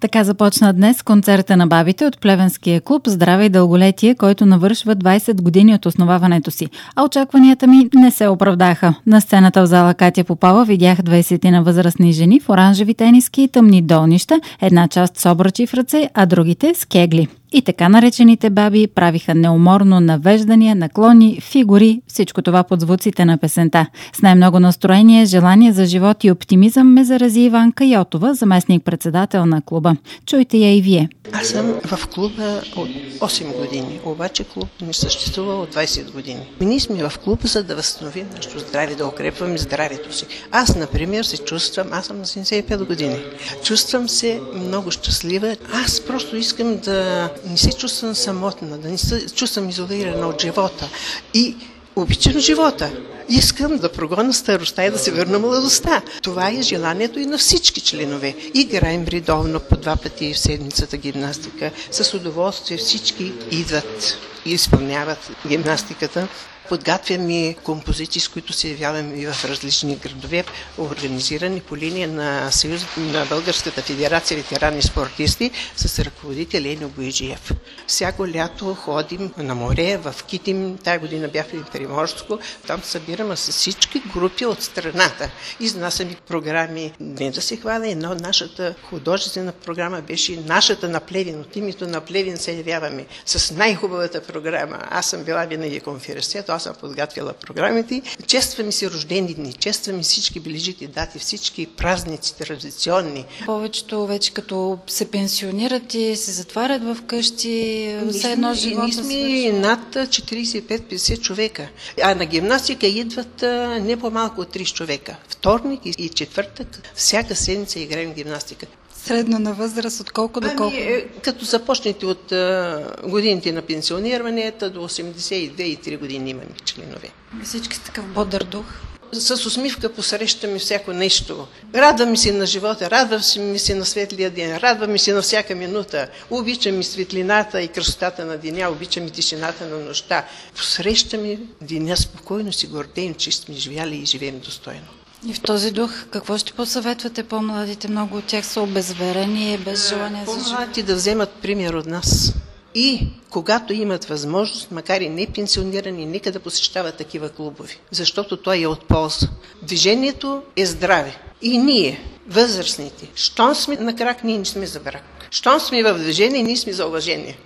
Така започна днес концерта на бабите от Плевенския клуб "Здраве и дълголетие", който навършва 20 години от основаването си. А очакванията ми не се оправдаха. На сцената в зала Катя Попова видях 20 на възрастни жени в оранжеви тениски и тъмни долнища, една част с обръчи в ръце, а другите с кегли. И така наречените баби правиха неуморно навеждания, наклони, фигури, всичко това под звуците на песента. С най-много настроение, желание за живот и оптимизъм ме зарази Иванка Йотова, заместник-председател на клуба. Чуйте я и вие. Аз съм в клуба от 8 години, обаче клуб не съществува от 20 години. Ние сме в клуба, за да възстановим нашето здраве, да укрепваме здравето си. Аз, например, се чувствам, аз съм на 75 години. Чувствам се много щастлива. Аз просто искам да не се чувствам самотна, да не се чувствам изолирана от живота. И обичам живота. Искам да прогоня старостта и да се върна младостта. Това е желанието и на всички членове. Играем редовно по 2 пъти в седмицата гимнастика. С удоволствие всички идват и изпълняват гимнастиката. Подготвяме композиции, с които се явяваме и в различни градове, организирани по линия на Съюз на Българската федерация ветерани спортисти с ръководител Ено Бояджиев. Всяко лято ходим на море, в Китим, тая година бяхме в Приморско, там събираме с всички групи от страната. Изнасяме програми, не да се хваля, но нашата художествена програма беше нашата на Плевен. От името на Плевен се явяваме с най-хубавата програма. Аз съм била винаги конференцията, аз съм подготвила програмите. Честваме си рождени дни, честваме всички бележити дати, всички празници традиционни. Повечето вече като се пенсионират и се затварят в къщи, все едно живота свършва. Ние сме над 45-50 човека. А на гимнастика идват не по-малко от 30 човека. Вторник и четвъртък всяка седмица играем гимнастика. Средно на възраст от колко до колко? Като започнете от годините на пенсионирането до 82 и 3 години имаме членове. Всички с такъв бодър дух. С усмивка посрещаме всяко нещо. Радваме се на живота, радваме се на светлия ден, радваме се на всяка минута. Обичаме светлината и красотата на деня, обичаме тишината на нощта. Посрещаме деня спокойно, си гордеем, че сме живяли и живеем достойно. И в този дух, какво ще посъветвате по-младите? Много от тях са обезверени и без желание за живот. По-младите да вземат пример от нас. И когато имат възможност, макар и не пенсионирани, нека да посещават такива клубове, защото той е от полза. Движението е здраве. И ние, възрастните, щом сме на крак, ние не сме за брак. Щом сме в движение, ние сме за уважение.